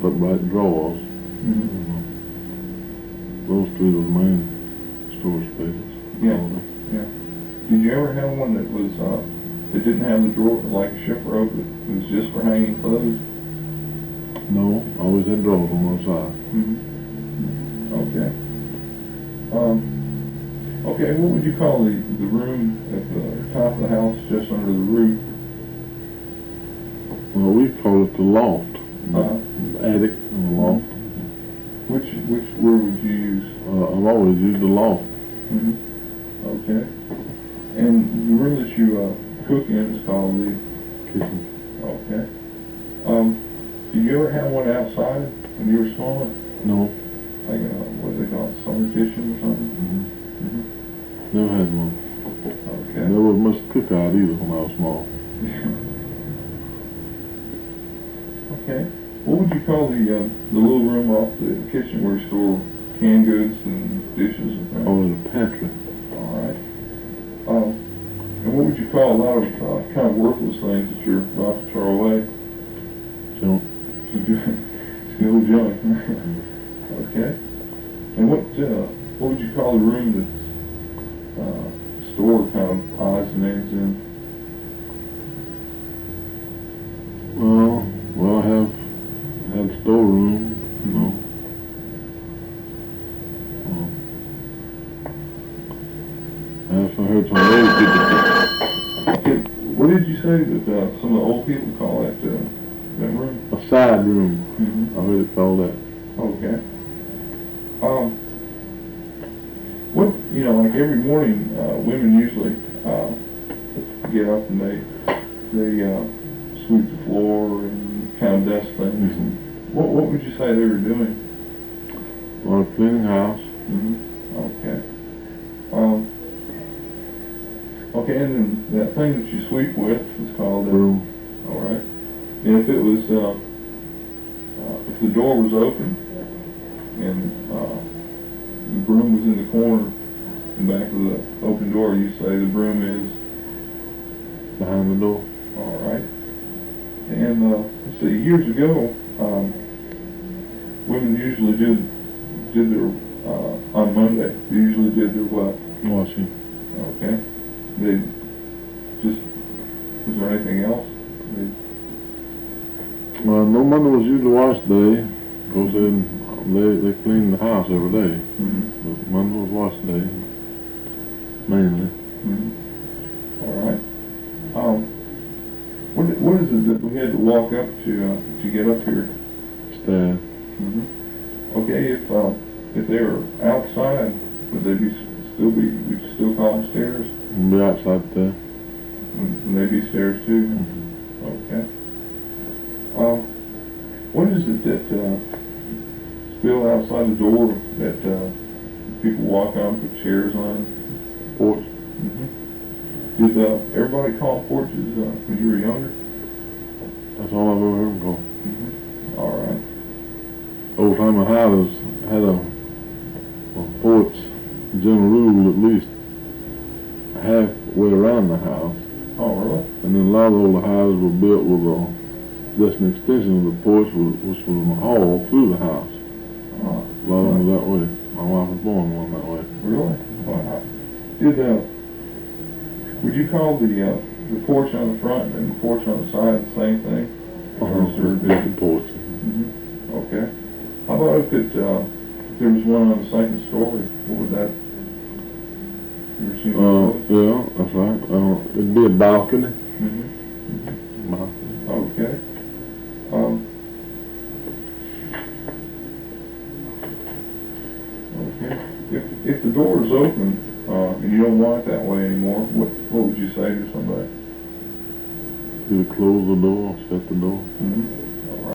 upright drawers. Mm-hmm. Those two are the main storage spaces. Yeah. Yeah. Did you ever have one that was that didn't have the drawer, like a ship rope, that was just for hanging clothes? No, I always had drawers on one side. Mm-hmm. Okay. Okay, what would you call the room at the top of the house, just under the roof? Well, we call it the loft. Uh-huh. The attic and the loft. Which word would you use? I've always used the loft. Mm-hmm. Okay. And the room that you cook in is called the Kitchen. Okay. Did you ever have one outside when you were small? No. Like what do they call it, summer kitchen or something? Mm-hmm. Mm-hmm. Never had one. Okay. Never was much to cook out either when I was small. Okay. What would you call the little room off the kitchen where you store canned goods and dishes and things? Oh, the pantry. All right. And what would you call a lot of kind of worthless things that you're about to throw away? Junk. Still junk. Okay. And what would you call the room that's stored kind of odds and ends in? Well, I have had a storeroom, you know. I heard some old people. Okay. What did you say that some of the old people call that room? A side room. Mm-hmm. I heard it called that. Okay. What, like every morning, women usually get up and they sweep the floor and kind of dust things. Mm-hmm. What would you say they were doing? Well, cleaning house. Mm-hmm. Okay. Okay, and then that thing that you sweep with is called a Broom. All right. And if it was, if the door was open and the broom was in the corner in back of the open door, you say the broom is Behind the door. all right. And let's see, years ago, women usually did their on Monday. They usually did their what? Washing. Okay. They just, was there anything else? Well, no Monday was usually wash day, because they clean the house every day. Mm-hmm. But Monday was wash day, mainly. Mm-hmm. All right. What is it that we had to walk up to get up here? Staff. Mm-hmm. Okay, if they were outside, would they would you still call them stairs? We'll be outside there. Would they be stairs too? Mm-hmm. Okay. What is it that spill outside the door that people walk on, put chairs on? Porch. Mm-hmm. Did everybody call porches when you were younger? That's all I've ever heard them call. Mm-hmm. All right. Old timer houses had a porch, general rule, at least halfway around the house. Oh, really? And then a lot of the older houses were built with just an extension of the porch, which was a hall through the house. A lot of them were that way. My wife was born one that way. Really? Wow. Would you call the porch on the front and the porch on the side the same thing? Or is there a Different porch. Mm-hmm. Okay. How about if there was one on the second story? What would that? You ever seen those? Yeah, that's right. It'd be a balcony. Mm-hmm. Balcony. Okay. Okay. If the door is open and you don't want it that way anymore, what would you say to somebody? Either close the door or shut the door. Mm-hmm.